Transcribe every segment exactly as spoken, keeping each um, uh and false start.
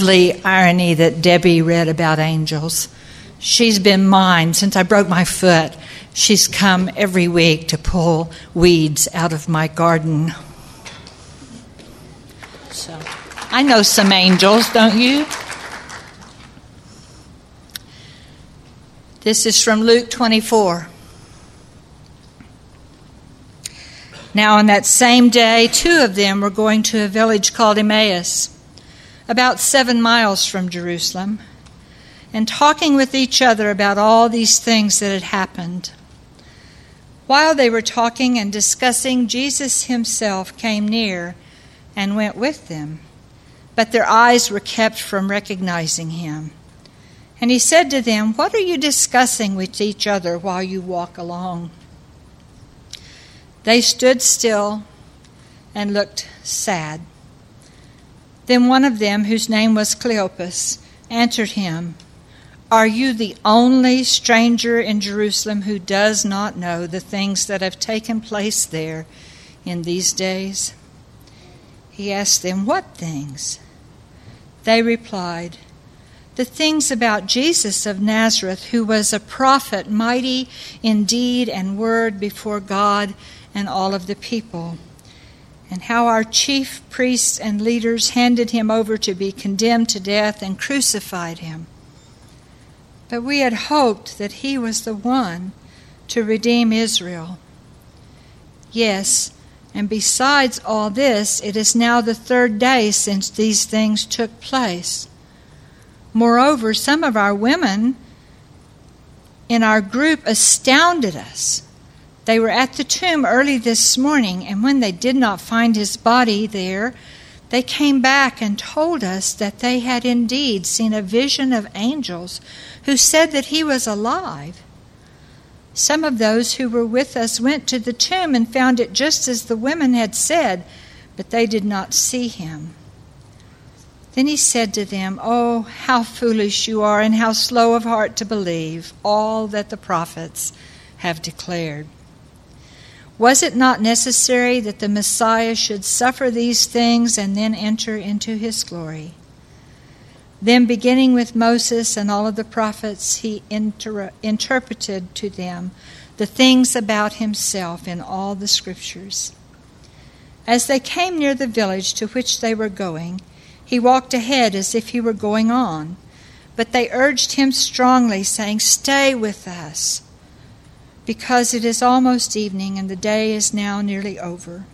lovely irony that Debbie read about angels. She's been mine since I broke my foot. She's come every week to pull weeds out of my garden. So I know some angels, don't you? This is from Luke twenty-four. Now on that same day, two of them were going to a village called Emmaus, about seven miles from Jerusalem, and talking with each other about all these things that had happened. While they were talking and discussing, Jesus himself came near and went with them, but their eyes were kept from recognizing him. And he said to them, "What are you discussing with each other while you walk along?" They stood still and looked sad. Then one of them, whose name was Cleopas, answered him, "Are you the only stranger in Jerusalem who does not know the things that have taken place there in these days?" He asked them, "What things?" They replied, "The things about Jesus of Nazareth, who was a prophet, mighty in deed and word before God and all of the people, and how our chief priests and leaders handed him over to be condemned to death and crucified him. But we had hoped that he was the one to redeem Israel. Yes, and besides all this, it is now the third day since these things took place. Moreover, some of our women in our group astounded us. They were at the tomb early this morning, and when they did not find his body there, they came back and told us that they had indeed seen a vision of angels who said that he was alive. Some of those who were with us went to the tomb and found it just as the women had said, but they did not see him." Then he said to them, "Oh, how foolish you are, and how slow of heart to believe all that the prophets have declared. Was it not necessary that the Messiah should suffer these things and then enter into his glory?" Then, beginning with Moses and all of the prophets, he inter- interpreted to them the things about himself in all the scriptures. As they came near the village to which they were going, he walked ahead as if he were going on, but they urged him strongly, saying, "Stay with us, because it is almost evening and the day is now nearly over."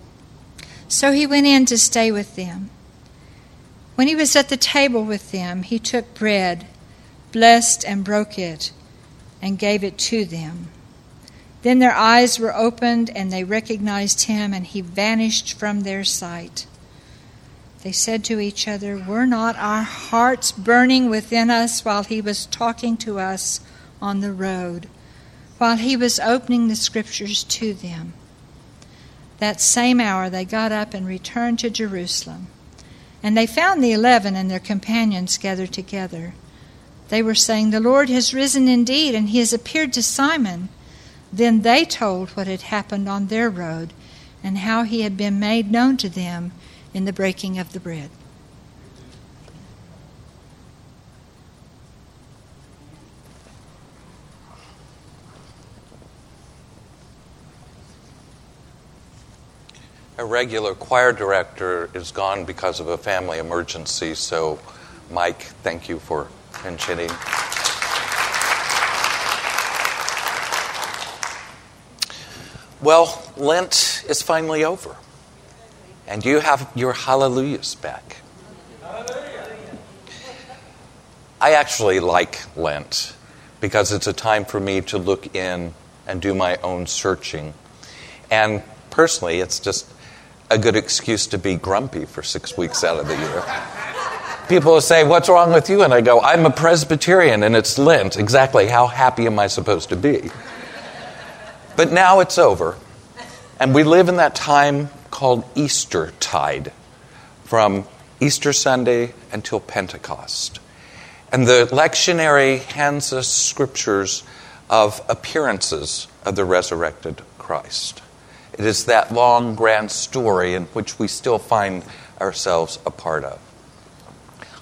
So he went in to stay with them. When he was at the table with them, he took bread, blessed and broke it, and gave it to them. Then their eyes were opened and they recognized him, and he vanished from their sight. They said to each other, "Were not our hearts burning within us while he was talking to us on the road, while he was opening the scriptures to them?" That same hour they got up and returned to Jerusalem. And they found the eleven and their companions gathered together. They were saying, "The Lord has risen indeed, and he has appeared to Simon." Then they told what had happened on their road and how he had been made known to them in the breaking of the bread. A regular choir director is gone because of a family emergency, so Mike, thank you for pinch hitting. Well, Lent is finally over, and you have your hallelujahs back. Hallelujah. I actually like Lent because it's a time for me to look in and do my own searching. And personally, it's just a good excuse to be grumpy for six weeks out of the year. People will say, "What's wrong with you?" And I go, "I'm a Presbyterian and it's Lent. Exactly how happy am I supposed to be?" But now it's over. And we live in that time called Eastertide, from Easter Sunday until Pentecost. And the lectionary hands us scriptures of appearances of the resurrected Christ. It is that long, grand story in which we still find ourselves a part of.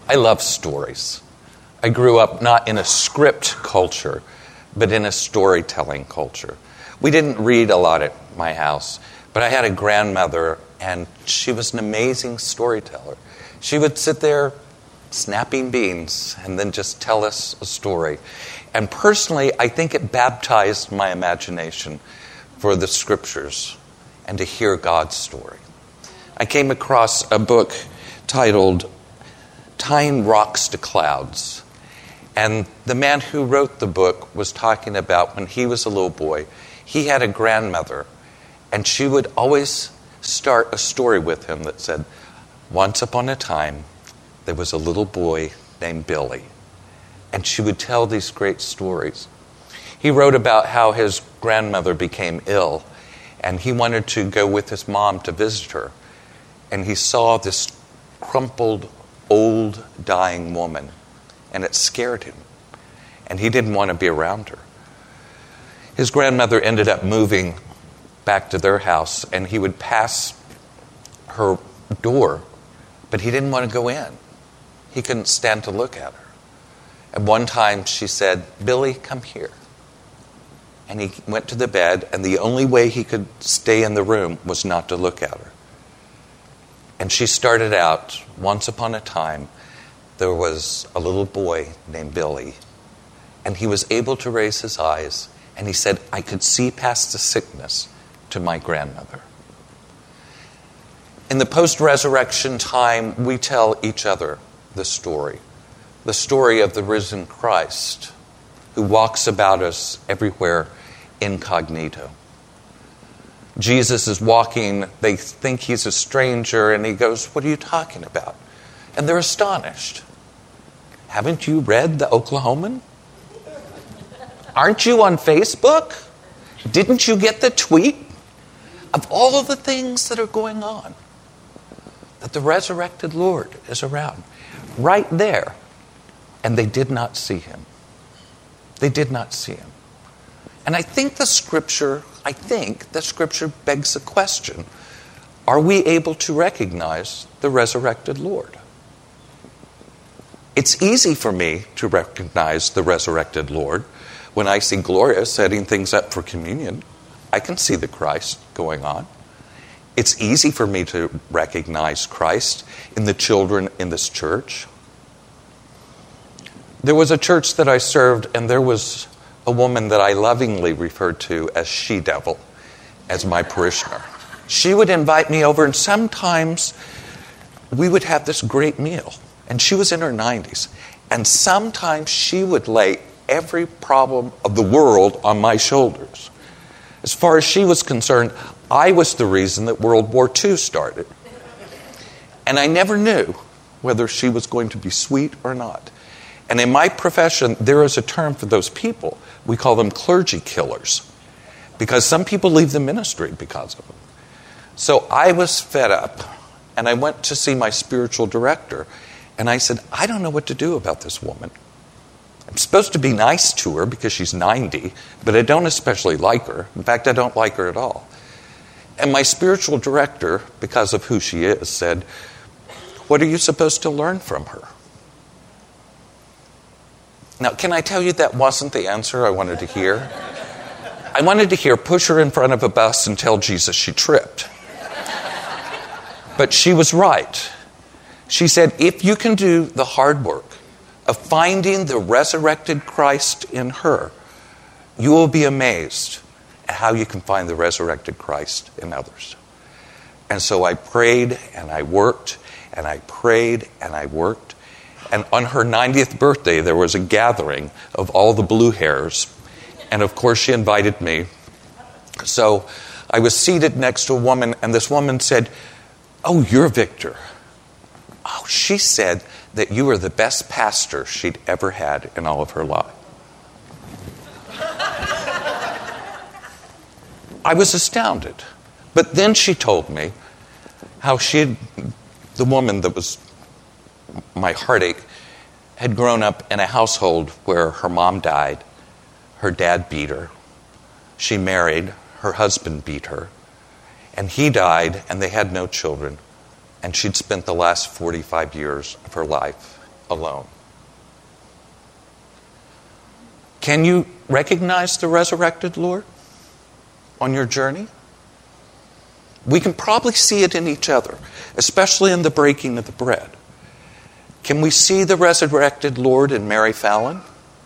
I love stories. I grew up not in a script culture, but in a storytelling culture. We didn't read a lot at my house, but I had a grandmother, and she was an amazing storyteller. She would sit there snapping beans and then just tell us a story. And personally, I think it baptized my imagination for the scriptures and to hear God's story. I came across a book titled Tying Rocks to Clouds. And the man who wrote the book was talking about when he was a little boy, he had a grandmother, and she would always start a story with him that said, once upon a time, there was a little boy named Billy. And she would tell these great stories. He wrote about how his grandmother became ill, and he wanted to go with his mom to visit her. And he saw this crumpled, old, dying woman, and it scared him. And he didn't want to be around her. His grandmother ended up moving back to their house, and he would pass her door, but he didn't want to go in. He couldn't stand to look at her. And one time she said, Billy, come here. And he went to the bed, and the only way he could stay in the room was not to look at her. And she started out, once upon a time, there was a little boy named Billy, and he was able to raise his eyes, and he said, I could see past the sickness to my grandmother. In the post-resurrection time, we tell each other the story, the story of the risen Christ who walks about us everywhere incognito. Jesus is walking, they think he's a stranger, and he goes, what are you talking about? And they're astonished. Haven't you read the Oklahoman? Aren't you on Facebook? Didn't you get the tweet? Of all of the things that are going on, that the resurrected Lord is around, right there. And they did not see him. They did not see him. And I think the scripture, I think the scripture begs the question, are we able to recognize the resurrected Lord? It's easy for me to recognize the resurrected Lord when I see Gloria setting things up for communion. I can see the Christ going on. It's easy for me to recognize Christ in the children in this church. There was a church that I served, and there was a woman that I lovingly referred to as She-Devil, as my parishioner. She would invite me over, and sometimes we would have this great meal. And she was in her nineties. And sometimes she would lay every problem of the world on my shoulders. As far as she was concerned, I was the reason that World War Two started. And I never knew whether she was going to be sweet or not. And in my profession, there is a term for those people. We call them clergy killers. Because some people leave the ministry because of them. So I was fed up, and I went to see my spiritual director. And I said, I don't know what to do about this woman. I'm supposed to be nice to her because she's ninety, but I don't especially like her. In fact, I don't like her at all. And my spiritual director, because of who she is, said, what are you supposed to learn from her? Now, can I tell you that wasn't the answer I wanted to hear? I wanted to hear, push her in front of a bus and tell Jesus she tripped. But she was right. She said, if you can do the hard work of finding the resurrected Christ in her, you will be amazed at how you can find the resurrected Christ in others. And so I prayed and I worked and I prayed and I worked. And on her ninetieth birthday, there was a gathering of all the blue hairs. And of course, she invited me. So I was seated next to a woman, and this woman said, oh, you're Victor. Oh, she said that you were the best pastor she'd ever had in all of her life. I was astounded. But then she told me how she had, the woman that was my heartache, had grown up in a household where her mom died, her dad beat her, she married, her husband beat her, and he died, and they had no children. And she'd spent the last forty-five years of her life alone. Can you recognize the resurrected Lord on your journey? We can probably see it in each other, especially in the breaking of the bread. Can we see the resurrected Lord in Mary Fallon?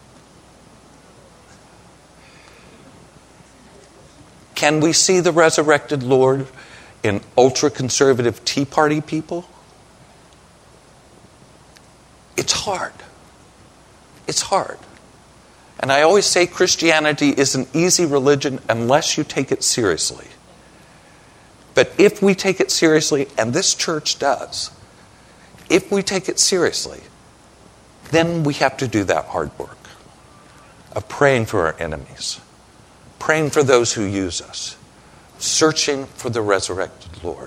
Can we see the resurrected Lord in ultra-conservative Tea Party people? It's hard. It's hard. And I always say Christianity is an easy religion unless you take it seriously. But if we take it seriously, and this church does, if we take it seriously, then we have to do that hard work of praying for our enemies, praying for those who use us, searching for the resurrected Lord.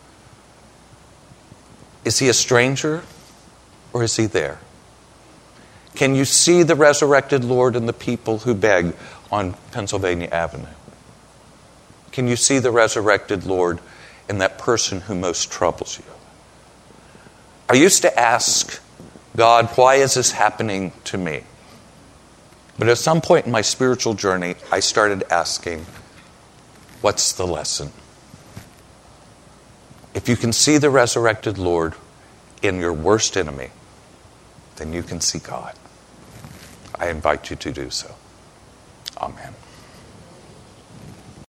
Is he a stranger or is he there? Can you see the resurrected Lord in the people who beg on Pennsylvania Avenue? Can you see the resurrected Lord in that person who most troubles you? I used to ask God, why is this happening to me? But at some point in my spiritual journey, I started asking, what's the lesson? If you can see the resurrected Lord in your worst enemy, then you can see God. I invite you to do so. Amen.